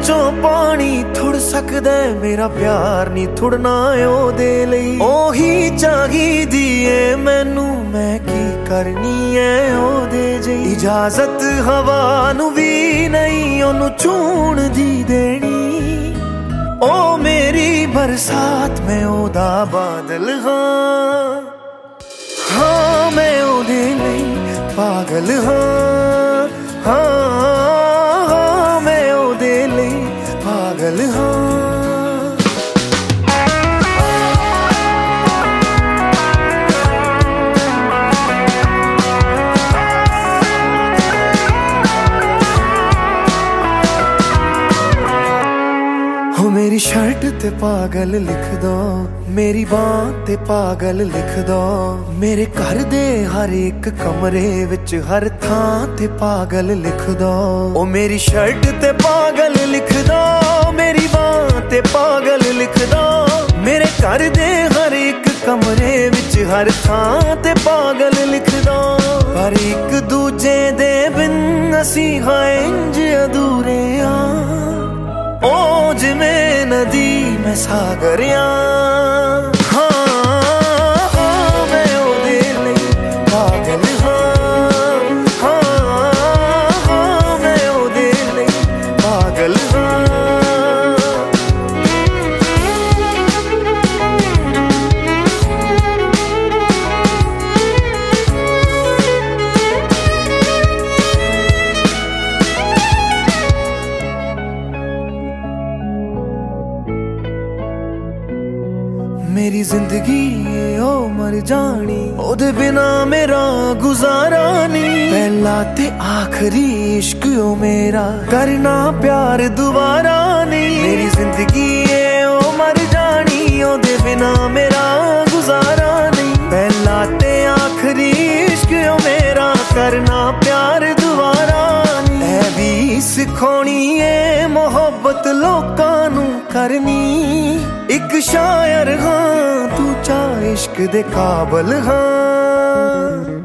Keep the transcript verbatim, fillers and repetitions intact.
चों पानी थुड़ सकदा मेरा प्यार नहीं थुड़ना ओदे लई ओही चाहिदी ऐ मैनू मैं की करनी ऐ ओदे जई इजाजत हवा नू भी नहीं ओनू छूण दी देनी ओ मेरी बरसात मैं ओदा बादल हाँ हाँ मैं ओदे लई पागल हाँ हाँ हाँ मैं ओदे लई पागल हाँ हो मेरी शर्ट ते पागल लिख दो मेरी बांह ते पागल लिख दो मेरे घर दे हर एक कमरे विच हर थां ते पागल लिख दो ओ मेरी शर्ट ते पागल लिख दो मेरी बांह ते पागल लिख दो मेरे घर दे हर एक कमरे विच हर थां ते पागल लिख दो पर एक दूजे दे बिन असी हां इंज अधूरे आ ओ जिमें नदी में सागरिया हाँ हाँ मैं ओदे लई पागल हाँ हाँ हाँ मैं ओदे लई पागल हाँ मेरी जिंदगी ओ मर जानी ओदे बिना मेरा गुजारा नहीं पहला ते आखिरी इश्क ओ मेरा करना प्यार दोबारा नहीं मेरी जिंदगी ओ मर जानी ओदे बिना मेरा गुजारा नहीं पहला ते आखिरी इश्क ओ मेरा करना प्यार दोबारा नहीं ऐ भी सिखानी है मोहब्बत लोकां नू करनी एक शायर हाँ तू चा इश्क दे काबल हाँ।